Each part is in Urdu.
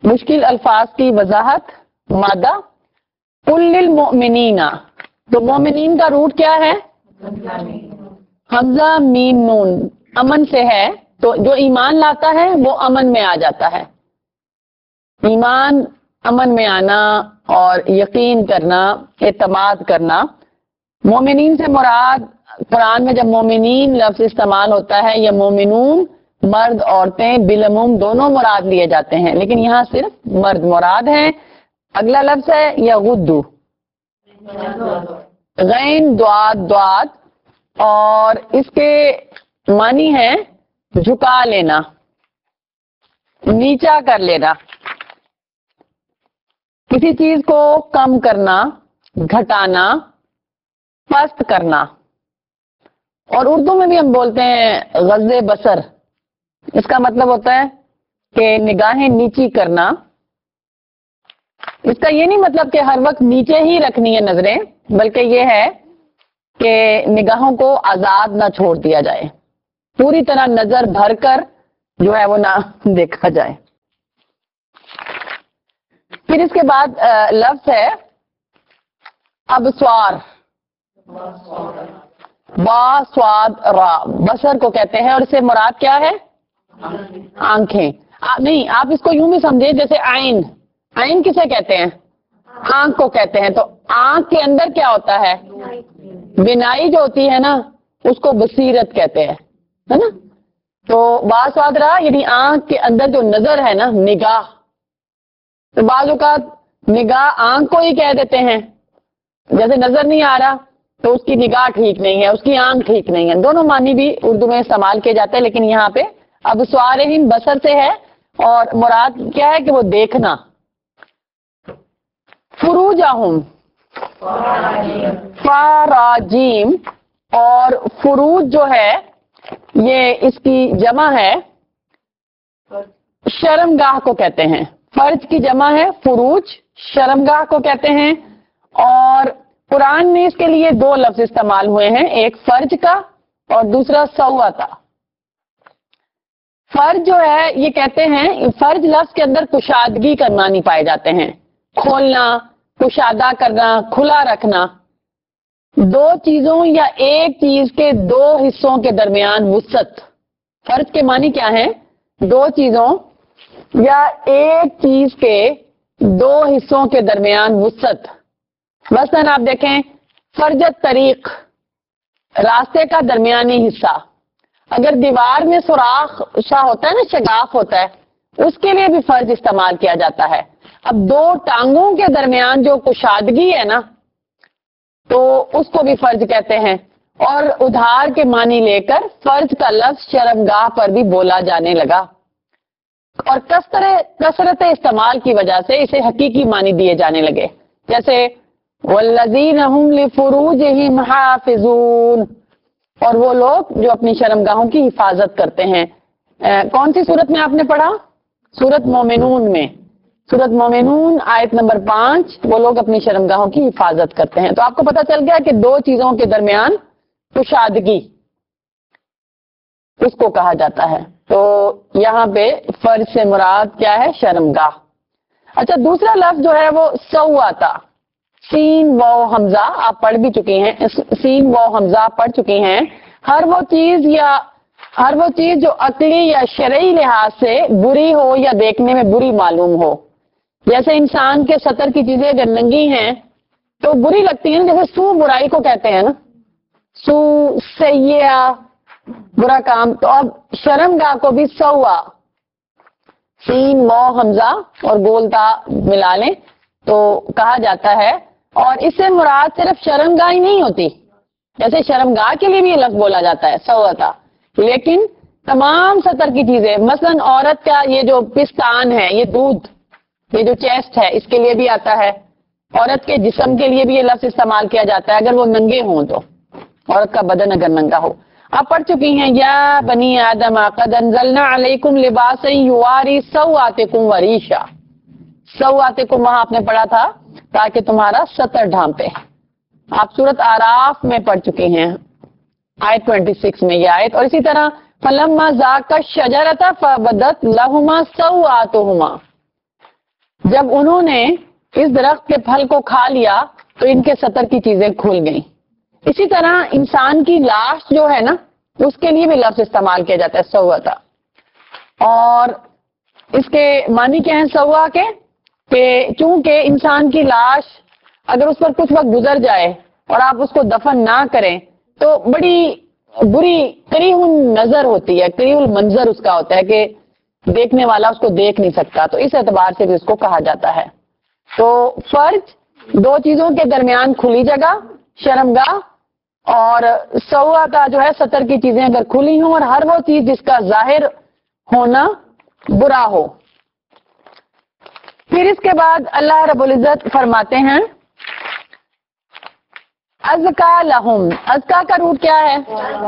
مشکل الفاظ کی وضاحت مادہ قل للمؤمنین، تو مومنین کا روٹ کیا ہے؟ حمزہ میم نون، امن سے ہے، تو جو ایمان لاتا ہے وہ امن میں آ جاتا ہے. ایمان، امن میں آنا اور یقین کرنا، اعتماد کرنا. مومنین سے مراد قرآن میں جب مومنین لفظ استعمال ہوتا ہے یا مومنون، مرد عورتیں بالعموم دونوں مراد لیے جاتے ہیں، لیکن یہاں صرف مرد مراد ہیں. اگلا لفظ ہے یغدو، غین دعاد دعاد، اور اس کے معنی ہے جھکا لینا، نیچا کر لینا، کسی چیز کو کم کرنا، گھٹانا، پست کرنا. اور اردو میں بھی ہم بولتے ہیں غض بصر، اس کا مطلب ہوتا ہے کہ نگاہیں نیچی کرنا. اس کا یہ نہیں مطلب کہ ہر وقت نیچے ہی رکھنی ہے نظریں، بلکہ یہ ہے کہ نگاہوں کو آزاد نہ چھوڑ دیا جائے، پوری طرح نظر بھر کر جو ہے وہ نہ دیکھا جائے. پھر اس کے بعد لفظ ہے ابصار، با سواد را، بصر کو کہتے ہیں، اور اس سے مراد کیا ہے؟ آنکھیں. نہیں، آپ اس کو یوں بھی سمجھے جیسے عین. عین کسے کہتے ہیں؟ آنکھ کو کہتے ہیں. تو آنکھ کے اندر کیا ہوتا ہے؟ بینائی جو ہوتی ہے نا، اس کو بصیرت کہتے ہیں، ہے نا. تو با سواد را یعنی آنکھ کے اندر جو نظر ہے نا، نگاہ. تو بعض اوقات نگاہ آنکھ کو ہی کہہ دیتے ہیں، جیسے نظر نہیں آ رہا تو اس کی نگاہ ٹھیک نہیں ہے، اس کی آنکھ ٹھیک نہیں ہے. دونوں معنی بھی اردو میں استعمال کیے جاتے ہیں، لیکن یہاں پہ ابصارہم بصر سے ہے، اور مراد کیا ہے کہ وہ دیکھنا. فروجہم، فراجیم، اور فروج جو ہے یہ اس کی جمع ہے، شرمگاہ کو کہتے ہیں. فرج کی جمع ہے فروج، شرمگاہ کو کہتے ہیں. اور قرآن میں اس کے لیے دو لفظ استعمال ہوئے ہیں، ایک فرج کا اور دوسرا سوتا. فرج جو ہے یہ کہتے ہیں، فرج لفظ کے اندر کشادگی کا معنی پائے جاتے ہیں، کھولنا، کشادہ کرنا، کھلا رکھنا. دو چیزوں یا ایک چیز کے دو حصوں کے درمیان وسعت. فرج کے معنی کیا ہے؟ دو چیزوں یا ایک چیز کے دو حصوں کے درمیان وسعت. مثلا آپ دیکھیں فرجت طریق، راستے کا درمیانی حصہ. اگر دیوار میں سوراخ سا ہوتا ہے نا، شگاف ہوتا ہے، اس کے لیے بھی فرج استعمال کیا جاتا ہے. اب دو ٹانگوں کے درمیان جو کشادگی ہے نا، تو اس کو بھی فرج کہتے ہیں. اور ادھار کے معنی لے کر فرج کا لفظ شرمگاہ پر بھی بولا جانے لگا، اور کثرت استعمال کی وجہ سے اسے حقیقی معنی دیے جانے لگے. جیسے والذین هم لفروجہم حافظون، اور وہ لوگ جو اپنی شرمگاہوں کی حفاظت کرتے ہیں. کون سی صورت میں آپ نے پڑھا؟ سورت مومنون میں. سورت مومنون آیت نمبر 5، وہ لوگ اپنی شرمگاہوں کی حفاظت کرتے ہیں. تو آپ کو پتہ چل گیا کہ دو چیزوں کے درمیان کشادگی اس کو کہا جاتا ہے. تو یہاں پہ فرج سے مراد کیا ہے؟ شرمگاہ. اچھا، دوسرا لفظ جو ہے وہ سواتا، سین و حمزہ آپ پڑھ بھی چکی ہیں، سین و حمزہ پڑھ چکی ہیں. ہر وہ چیز جو عقلی یا شرعی لحاظ سے بری ہو یا دیکھنے میں بری معلوم ہو. جیسے انسان کے سطر کی چیزیں اگر ننگی ہیں تو بری لگتی ہیں، جیسے سو برائی کو کہتے ہیں نا، سو سیئہ برا کام. تو اب شرمگاہ کو بھی سوا، سین و حمزہ اور گولتا ملا لیں تو کہا جاتا ہے. اور اس سے مراد صرف شرمگاہ ہی نہیں ہوتی، جیسے شرمگاہ کے لیے بھی یہ لفظ بولا جاتا ہے سوتا، لیکن تمام سطر کی چیزیں، مثلا عورت کا یہ جو پستان ہے، یہ دودھ، یہ جو چیسٹ ہے، اس کے لیے بھی آتا ہے. عورت کے جسم کے لیے بھی یہ لفظ استعمال کیا جاتا ہے اگر وہ ننگے ہوں، تو عورت کا بدن اگر ننگا ہو. آپ پڑھ چکی ہیں یا بنی آدم قد انزلنا علیکم لباسا یواری سوآتکم وریشا. سوآتکم وہاں آپ نے پڑھا تھا تاکہ تمہارا سطر ڈھانپے. آپ سورت آراف میں پڑھ چکی ہیں آیت 26 میں یہ آیت. اور اسی طرح فلما ذاقا الشجرۃ فبدت لہما سوآتہما. جب انہوں نے اس درخت کے پھل کو کھا لیا تو ان کے سطر کی چیزیں کھل گئیں. اسی طرح انسان کی لاش جو ہے نا اس کے لیے بھی لفظ استعمال کیا جاتا ہے سوتا. اور اس کے معنی کیا ہے سوا کے کہ چونکہ انسان کی لاش اگر اس پر کچھ وقت گزر جائے اور آپ اس کو دفن نہ کریں تو بڑی بری کریہ نظر ہوتی ہے, کریہ المنظر اس کا ہوتا ہے کہ دیکھنے والا اس کو دیکھ نہیں سکتا, تو اس اعتبار سے بھی اس کو کہا جاتا ہے. تو فرج دو چیزوں کے درمیان کھلی جگہ شرمگاہ, اور سواتا جو ہے سطر کی چیزیں اگر کھلی ہوں اور ہر وہ چیز جس کا ظاہر ہونا برا ہو. پھر اس کے بعد اللہ رب العزت فرماتے ہیں ازکا لہم. ازکا کا روٹ کیا ہے؟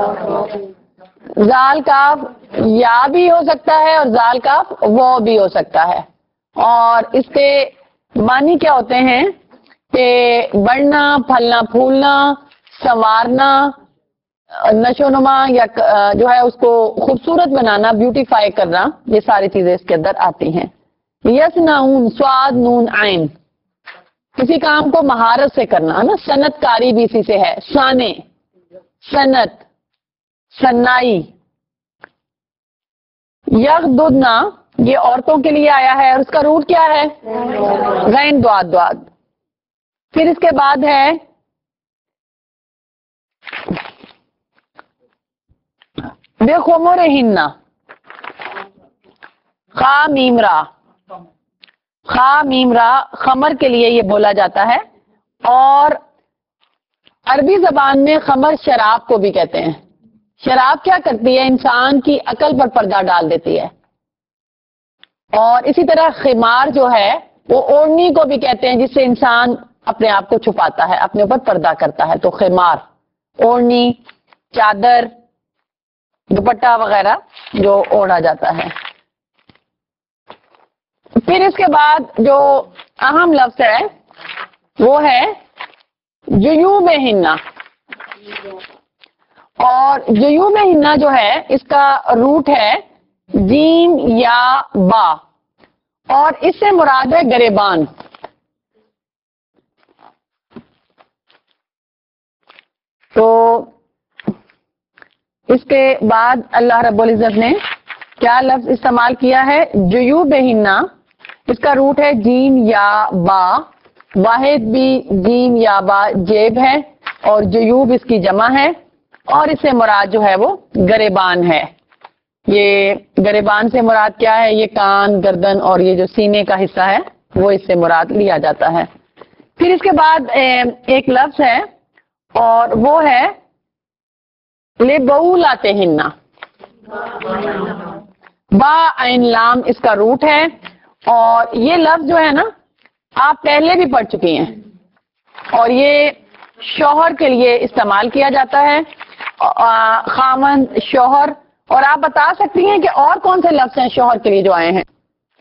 زال کاف یا بھی ہو سکتا ہے اور زال کاف وہ بھی ہو سکتا ہے. اور اس کے معنی کیا ہوتے ہیں کہ بڑھنا, پھلنا پھولنا, سنوارنا, نشو نما یا جو ہے اس کو خوبصورت بنانا, بیوٹیفائی کرنا, یہ ساری چیزیں اس کے اندر آتی ہیں. یسنعون سواد نون عین, کسی کام کو مہارت سے کرنا ہے نا, صنعت کاری بھی اسی سے ہے, سانے صنعت صنائی. یغضضنا یہ عورتوں کے لیے آیا ہے اور اس کا روٹ کیا ہے؟ غین دواد دواد. پھر اس کے بعد ہے بخمرہن, خا میم را, خا میم را خمر کے لیے یہ بولا جاتا ہے. اور عربی زبان میں خمر شراب کو بھی کہتے ہیں. شراب کیا کرتی ہے؟ انسان کی عقل پر پردہ ڈال دیتی ہے. اور اسی طرح خمار جو ہے وہ اوڑھنی کو بھی کہتے ہیں جس سے انسان اپنے آپ کو چھپاتا ہے, اپنے اوپر پردہ کرتا ہے. تو خمار اوڑھنی, چادر, دوپٹہ وغیرہ جو اوڑھا جاتا ہے. پھر اس کے بعد جو اہم لفظ ہے وہ ہے جیوبہن. اور جیوبہن جو ہے اس کا روٹ ہے جیم یا با, اور اس سے مراد ہے گریبان. تو اس کے بعد اللہ رب العزت نے کیا لفظ استعمال کیا ہے؟ جیوبہن. اس کا روٹ ہے جیم یا با, واحد بھی جیم یا با جیب ہے, اور جیوب اس کی جمع ہے, اور اس سے مراد جو ہے وہ گریبان ہے. یہ گریبان سے مراد کیا ہے؟ یہ کان, گردن اور یہ جو سینے کا حصہ ہے وہ اس سے مراد لیا جاتا ہے. پھر اس کے بعد ایک لفظ ہے اور وہ ہے لبعولتہن. با عین لام اس کا روٹ ہے, اور یہ لفظ جو ہے نا آپ پہلے بھی پڑھ چکی ہیں, اور یہ شوہر کے لیے استعمال کیا جاتا ہے, خامند شوہر. اور آپ بتا سکتی ہیں کہ اور کون سے لفظ ہیں شوہر کے لیے جو آئے ہیں؟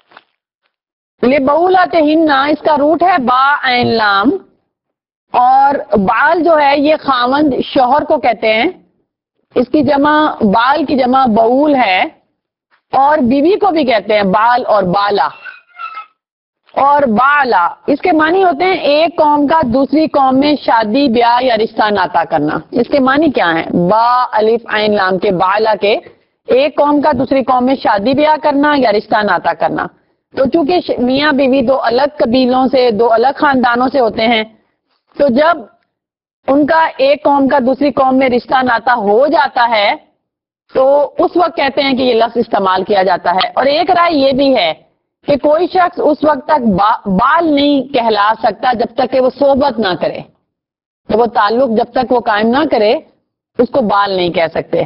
لبعولتہن اس کا روٹ ہے با عین لام, اور بال جو ہے یہ خامند شوہر کو کہتے ہیں. اس کی جمع بال کی جمع بول ہے, اور بیوی کو بھی کہتے ہیں بال اور بالا. اور بالا اس کے معنی ہوتے ہیں ایک قوم کا دوسری قوم میں شادی بیاہ یا رشتہ ناتا کرنا. اس کے معنی کیا ہیں؟ با الف عین لام کے بالا کے ایک قوم کا دوسری قوم میں شادی بیاہ کرنا یا رشتہ ناتا کرنا. تو چونکہ میاں بیوی دو الگ قبیلوں سے, دو الگ خاندانوں سے ہوتے ہیں, تو جب ان کا ایک قوم کا دوسری قوم میں رشتہ ناتا ہو جاتا ہے تو اس وقت کہتے ہیں کہ یہ لفظ استعمال کیا جاتا ہے. اور ایک رائے یہ بھی ہے کہ کوئی شخص اس وقت تک بال نہیں کہلا سکتا جب تک کہ وہ صحبت نہ کرے, تو وہ تعلق جب تک وہ قائم نہ کرے اس کو بال نہیں کہہ سکتے.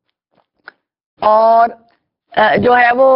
اور جو ہے وہ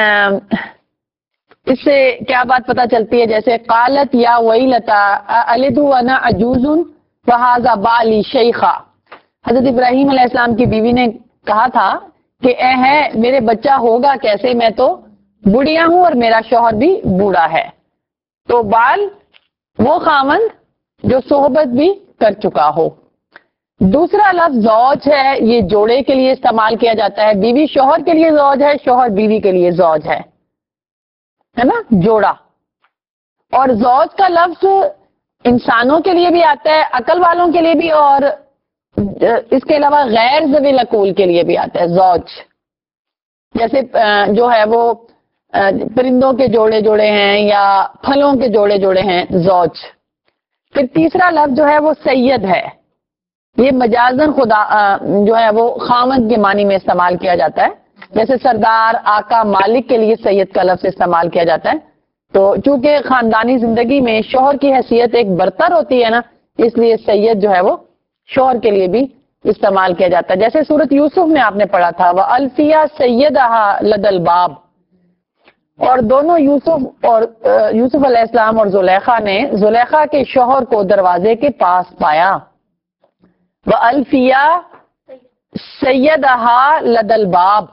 اس سے کیا بات پتہ چلتی ہے؟ جیسے قالت یا ویلتا الد وانا عجوز فہذا بالی شیخا. حضرت ابراہیم علیہ السلام کی بیوی نے کہا تھا کہ اے ہے میرے بچہ ہوگا کیسے, میں تو بڑھیا ہوں اور میرا شوہر بھی بوڑھا ہے. تو بال وہ خاوند جو صحبت بھی کر چکا ہو. دوسرا لفظ زوج ہے, یہ جوڑے کے لیے استعمال کیا جاتا ہے. بیوی شوہر کے لیے زوج ہے, شوہر بیوی کے لیے زوج ہے نا, جوڑا. اور زوج کا لفظ انسانوں کے لیے بھی آتا ہے، عقل والوں کے لیے بھی، اور اس کے علاوہ غیر ذوی العقول کے لیے بھی آتا ہے زوج. جیسے جو ہے وہ پرندوں کے جوڑے جوڑے ہیں یا پھلوں کے جوڑے جوڑے ہیں، زوج. پھر تیسرا لفظ جو ہے وہ سید ہے. یہ مجازن خدا جو ہے وہ خاوند کے معنی میں استعمال کیا جاتا ہے. جیسے سردار، آقا، مالک کے لیے سید کا لفظ استعمال کیا جاتا ہے. تو چونکہ خاندانی زندگی میں شوہر کی حیثیت ایک برتر ہوتی ہے نا، اس لیے سید جو ہے وہ شوہر کے لیے بھی استعمال کیا جاتا ہے. جیسے سورۃ یوسف میں آپ نے پڑھا تھا وَأَلْفِيَا سَيِّدَهَا لَدَى الْبَابِ، اور دونوں یوسف علیہ السلام اور زلیخا نے زلیخا کے شوہر کو دروازے کے پاس پایا. وَأَلْفِيَا سَيِّدَهَا لَدَى الْبَابِ.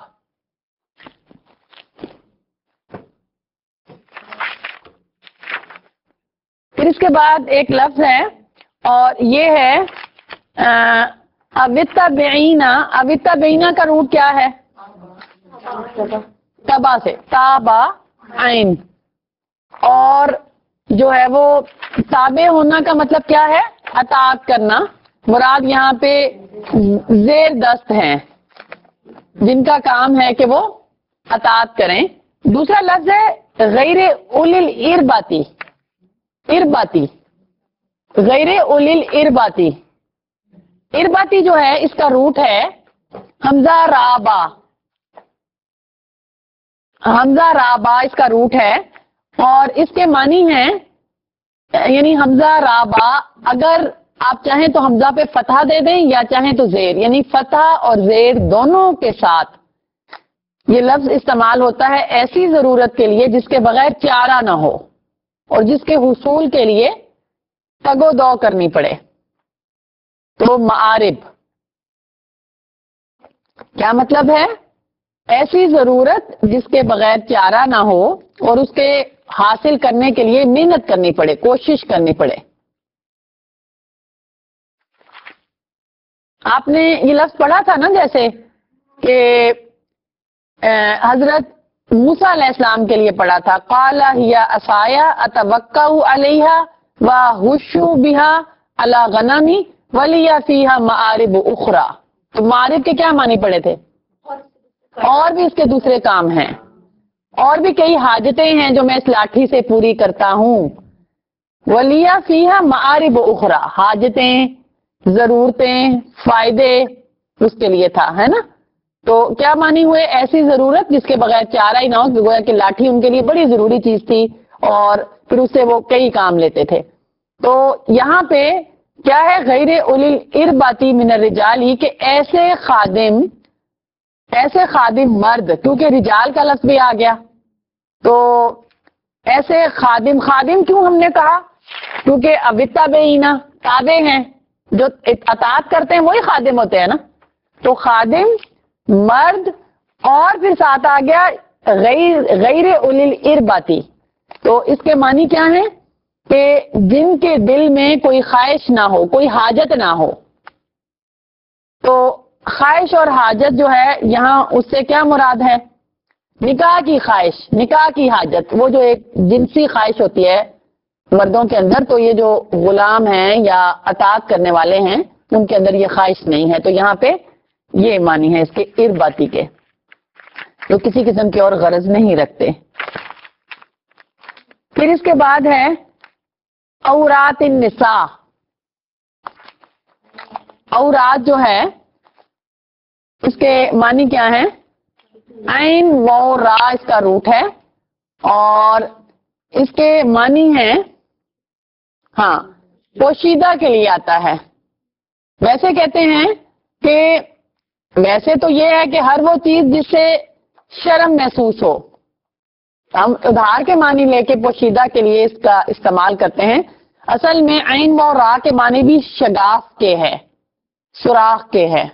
پھر اس کے بعد ایک لفظ ہے اور یہ ہے اوِتَّبِعِینَ کا روٹ کیا ہے؟ تبا سے، تابا عین. اور جو ہے وہ تابع ہونا کا مطلب کیا ہے؟ اطاعت کرنا. مراد یہاں پہ زیر دست ہیں جن کا کام ہے کہ وہ اطاعت کریں. دوسرا لفظ ہے غیر اولی الارباتی. ارباتی، غیر اولی الارباتی. ارباتی جو ہے اس کا روٹ ہے حمزہ رابا. حمزہ رابا اس کا روٹ ہے اور اس کے معنی ہیں یعنی حمزہ رابا، اگر آپ چاہیں تو حمزہ پہ فتحہ دے دیں یا چاہیں تو زیر، یعنی فتح اور زیر دونوں کے ساتھ یہ لفظ استعمال ہوتا ہے ایسی ضرورت کے لیے جس کے بغیر چارہ نہ ہو اور جس کے حصول کے لیے تگ و دو کرنی پڑے. تو معارب کیا مطلب ہے؟ ایسی ضرورت جس کے بغیر چارہ نہ ہو اور اس کے حاصل کرنے کے لیے محنت کرنی پڑے، کوشش کرنی پڑے. آپ نے یہ لفظ پڑھا تھا نا، جیسے کہ حضرت موسیٰ علیہ السلام کے لیے پڑھا تھا قال ہی عصایا اتوکا علیہا وہش بہا علی غنمی ولی فیہا معارب اخرى. تو معارب کے کیا معنی پڑے تھے؟ اور بھی اس کے دوسرے کام ہیں، اور بھی کئی حاجتیں ہیں جو میں اس لاٹھی سے پوری کرتا ہوں. ولی فیہا معارب اخرى، حاجتیں، ضرورتیں، فائدے اس کے لیے تھا، ہے نا. تو کیا معنی ہوئے؟ ایسی ضرورت جس کے بغیر چارہ ہی نہ ہو، گویا کہ لاٹھی ان کے لیے بڑی ضروری چیز تھی اور پھر اس سے وہ کئی کام لیتے تھے. تو یہاں پہ کیا ہے؟ غیر اولی الارباتی من الرجال ہی، کہ ایسے خادم مرد، کیونکہ رجال کا لفظ بھی آ گیا. تو ایسے خادم کیوں ہم نے کہا؟ کیونکہ اوِتَّبِعِینَ تابع ہیں، جو اطاعت کرتے ہیں وہی خادم ہوتے ہیں نا. تو خادم مرد، اور پھر ساتھ آ گیا غیر اولی الارباتی. تو اس کے معنی کیا ہیں؟ کہ جن کے دل میں کوئی خواہش نہ ہو، کوئی حاجت نہ ہو. تو خواہش اور حاجت جو ہے یہاں اس سے کیا مراد ہے؟ نکاح کی خواہش، نکاح کی حاجت، وہ جو ایک جنسی خواہش ہوتی ہے مردوں کے اندر. تو یہ جو غلام ہیں یا اطاعت کرنے والے ہیں ان کے اندر یہ خواہش نہیں ہے. تو یہاں پہ یہ معنی ہے اس کے ارباتی کے، تو کسی قسم کی اور غرض نہیں رکھتے. پھر اس کے بعد ہے عورات النساء. عورات جو ہے اس کے معنی کیا ہے؟ عین و را اس کا روٹ ہے اور اس کے معنی ہے پوشیدہ کے لیے آتا ہے. ویسے کہتے ہیں کہ ویسے تو یہ ہے کہ ہر وہ چیز جس سے شرم محسوس ہو، ہم ادھار کے معنی لے کے پوشیدہ کے لیے اس کا استعمال کرتے ہیں. اصل میں عین و را کے معنی بھی شگاف کے ہے، سوراخ کے ہے.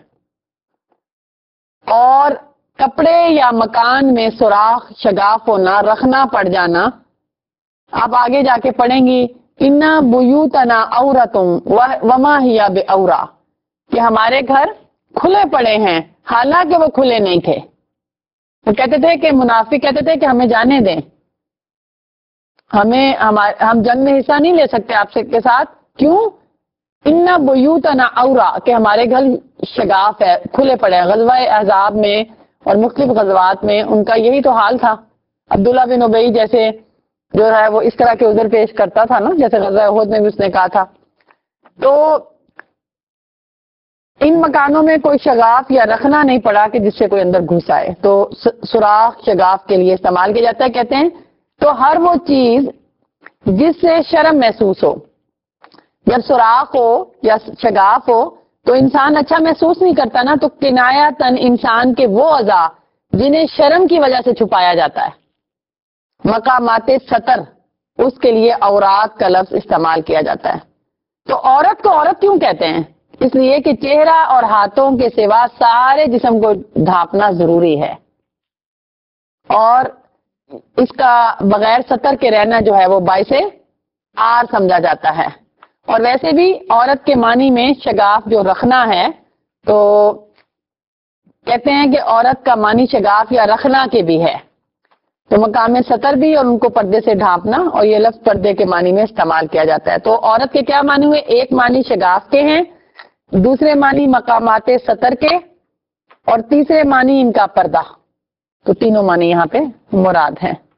اور کپڑے یا مکان میں سوراخ، شگاف ہونا، رکھنا پڑ جانا. آپ آگے جا کے پڑھیں گی اِنَّ بُیُوتَنَا عَوْرَةٌ وَمَا هِیَ بِعَوْرَةٍ، کہ ہمارے گھر کھلے پڑے ہیں حالانکہ وہ کھلے نہیں تھے. وہ کہتے تھے کہ منافق کہتے تھے کہ ہمیں جانے دیں. हम जंग में हिस्सा नहीं ले सकते आपसे के साथ, क्यों? इन्ना बुयूतना औरा, कि हमारे घर शगाफ है, खुले पड़े हैं। गज़वा अहज़ाब में और मुख्तलिफ गज़वात में उनका यही तो हाल था। अब्दुल्ला बिन उबई जैसे जो है वो इस तरह के उज़र पेश करता था ना, जैसे गज़वा उहद में भी उसने कहा था। तो इन मकानों में कोई शगाफ या रखना नहीं पड़ा कि जिससे कोई अंदर घुस आए, तो सुराख शगाफ के लिए इस्तेमाल किया जाता है। कहते हैं तो हर वो चीज जिससे शर्म महसूस हो, जब सुराख हो या शगाफ हो तो इंसान अच्छा महसूस नहीं करता ना, तो किनायतन इंसान के वो अज़ा जिन्हें शर्म की वजह से छुपाया जाता है, मकामाते सतर, उसके लिए औरात का लफ्ज इस्तेमाल किया जाता है। तो औरत को औरत क्यों कहते हैं? इसलिए कि चेहरा और हाथों के सिवा सारे जिस्म को ढांपना जरूरी है, और इसका बगैर सतर के रहना जो है वो बाइसे आर समझा जाता है। और वैसे भी औरत के मानी में शगाफ जो रखना है, तो कहते हैं कि औरत का मानी शगाफ या रखना के भी है, तो मकाम सतर भी और उनको पर्दे से ढांपना, और ये लफ्ज पर्दे के मानी में इस्तेमाल किया जाता है। तो औरत के क्या मानी हुए? एक मानी शगाफ के हैं, दूसरे मानी मकामाते सतर के, और तीसरे मानी इनका पर्दा। तो तीनों मानी यहाँ पे मुराद हैं।